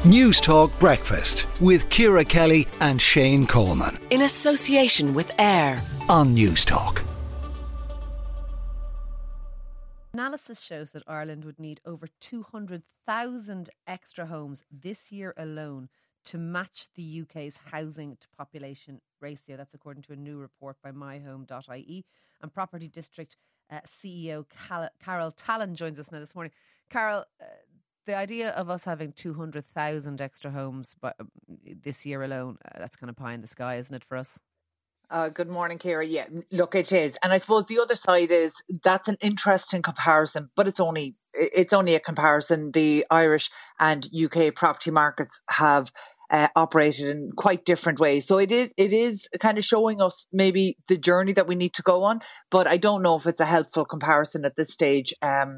News Talk Breakfast with Ciara Kelly and Shane Coleman. In association with AIR On News Talk. Analysis shows that Ireland would need over 200,000 extra homes this year alone to match the UK's housing to population ratio. That's according to a new report by myhome.ie. And Property District CEO Carol Tallon joins us now this morning. Carol, the idea of us having 200,000 extra homes this year alone, that's kind of pie in the sky, isn't it, for us? Good morning, Ciara. Yeah, look, it is. And I suppose the other side is that's an interesting comparison, but it's only a comparison. The Irish and UK property markets have operated in quite different ways. So it is kind of showing us maybe the journey that we need to go on, but I don't know if it's a helpful comparison at this stage.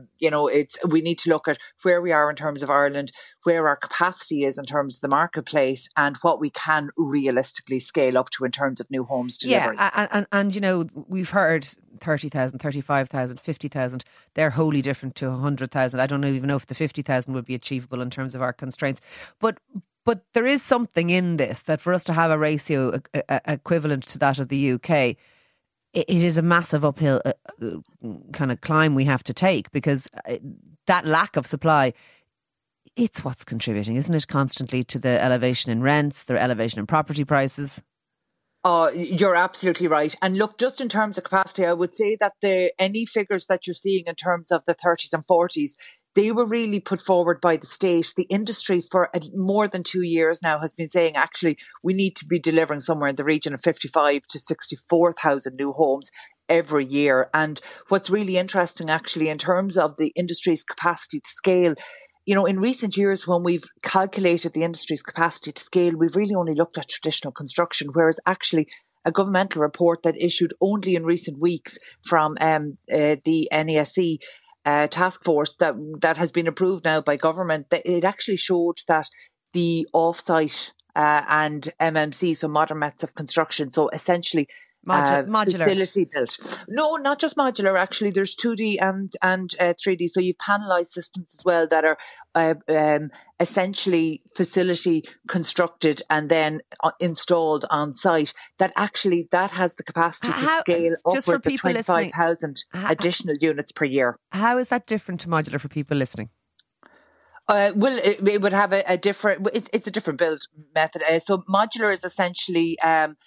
We need to look at where we are in terms of Ireland, where our capacity is in terms of the marketplace, and what we can realistically scale up to in terms of new homes delivery. Yeah, and we've heard 30,000, 35,000, 50,000. They're wholly different to 100,000. I don't even know if the 50,000 would be achievable in terms of our constraints. But there is something in this that for us to have a ratio equivalent to that of the UK, it is a massive uphill kind of climb we have to take, because that lack of supply, it's what's contributing, isn't it, constantly to the elevation in rents, the elevation in property prices? Oh, you're absolutely right. And look, just in terms of capacity, I would say that any figures that you're seeing in terms of the 30s and 40s, they were really put forward by the state. The industry for more than 2 years now has been saying, actually, we need to be delivering somewhere in the region of 55 to 64,000 new homes every year. And what's really interesting, actually, in terms of the industry's capacity to scale, in recent years, when we've calculated the industry's capacity to scale, we've really only looked at traditional construction, whereas actually a governmental report that issued only in recent weeks from the NESE task force that has been approved now by government, that it actually showed that the offsite and MMC, so modern methods of construction, so essentially modular facility built. No, not just modular. Actually, there's 2D and 3D. So you've panelised systems as well that are essentially facility constructed and then installed on site. That has the capacity to scale upwards to 25,000 additional units per year. How is that different to modular for people listening? It would have a different. It's a different build method. So modular is essentially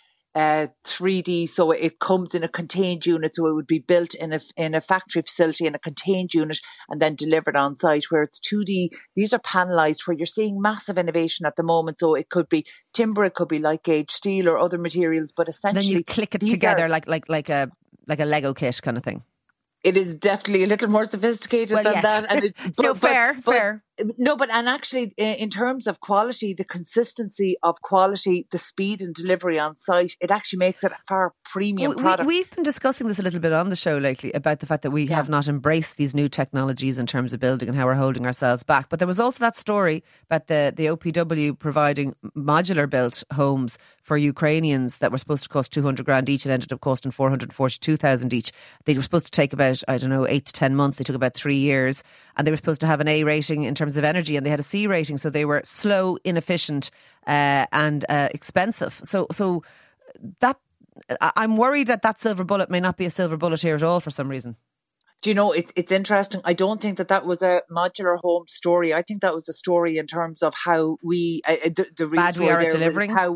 3D, so it comes in a contained unit, so it would be built in a factory facility in a contained unit and then delivered on site. Where it's 2D, these are panelised, where you're seeing massive innovation at the moment. So it could be timber, it could be light gauge steel or other materials, but essentially then you click it together like a Lego kit kind of thing. It is definitely a little more sophisticated than that. And fair. No, and actually, in terms of quality, the consistency of quality, the speed and delivery on site, it actually makes it a far premium product. We've been discussing this a little bit on the show lately about the fact that we have not embraced these new technologies in terms of building and how we're holding ourselves back. But there was also that story about the OPW providing modular built homes for Ukrainians that were supposed to cost 200 grand each. It ended up costing 442,000 each. They were supposed to take about, 8 to 10 months. They took about 3 years, and they were supposed to have an A rating in terms of energy, and they had a C rating, so they were slow, inefficient, and expensive. So that I'm worried that silver bullet may not be a silver bullet here at all for some reason. Do you know, it's interesting. I don't think that was a modular home story. I think that was a story in terms of how we the bad we are at delivering. How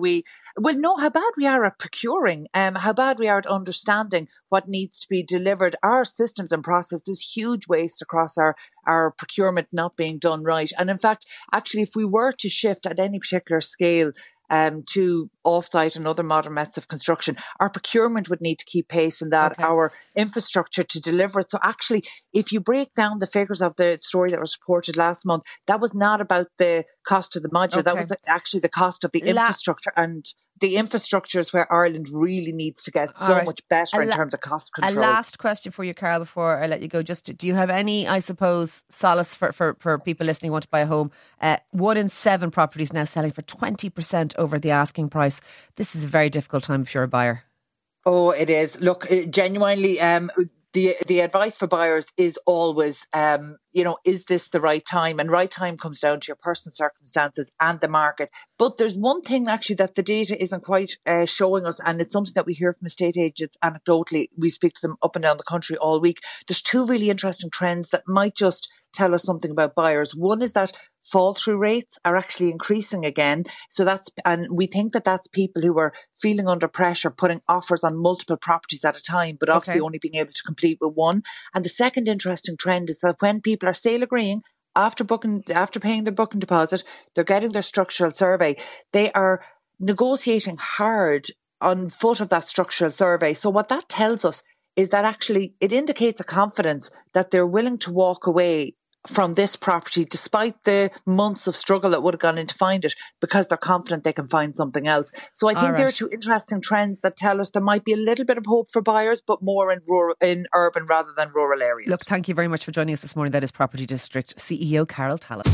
bad we are at procuring, how bad we are at understanding what needs to be delivered. Our systems and process, there's huge waste across our procurement not being done right. And in fact, actually, if we were to shift at any particular scale to offsite and other modern methods of construction, our procurement would need to keep pace in that, our infrastructure to deliver it. So actually, if you break down the figures of the story that was reported last month, that was not about the cost of the modular, that was actually the cost of the infrastructure, and the infrastructure is where Ireland really needs to get much better in terms of cost control. A last question for you, Carol, before I let you go. Just, do you have any, I suppose, solace for people listening who want to buy a home? 1 in 7 properties now selling for 20% over the asking price. This is a very difficult time if you're a buyer. Oh, it is. Look, genuinely, the advice for buyers is always, is this the right time? And right time comes down to your personal circumstances and the market. But there's one thing actually that the data isn't quite showing us, and it's something that we hear from estate agents anecdotally. We speak to them up and down the country all week. There's two really interesting trends that might just tell us something about buyers. One is that fall through rates are actually increasing again. And we think that that's people who are feeling under pressure, putting offers on multiple properties at a time, but obviously only being able to complete with one. And the second interesting trend is that when people are sale agreeing, after paying their booking deposit, they're getting their structural survey. They are negotiating hard on foot of that structural survey. So what that tells us is that actually it indicates a confidence that they're willing to walk away from this property despite the months of struggle that would have gone in to find it, because they're confident they can find something else. So I think there are two interesting trends that tell us there might be a little bit of hope for buyers, but more in urban rather than rural areas. Look, thank you very much for joining us this morning. That is Property District CEO Carol Tallis.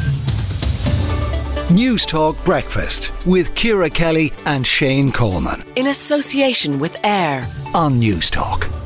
News Talk Breakfast with Ciara Kelly and Shane Coleman. In association with AIR On News Talk.